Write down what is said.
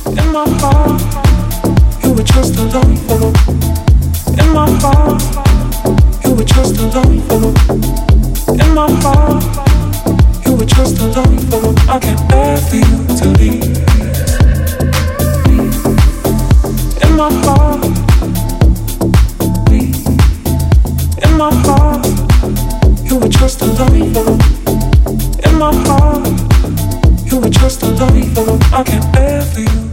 In my heart, you were just a lover. In my heart, you were just a lover. In my heart, you were just a lover. I can't bear for you to leave. In my heart, in my heart, you were just a lover. In my heart, you were just a lover. I can't bear for you.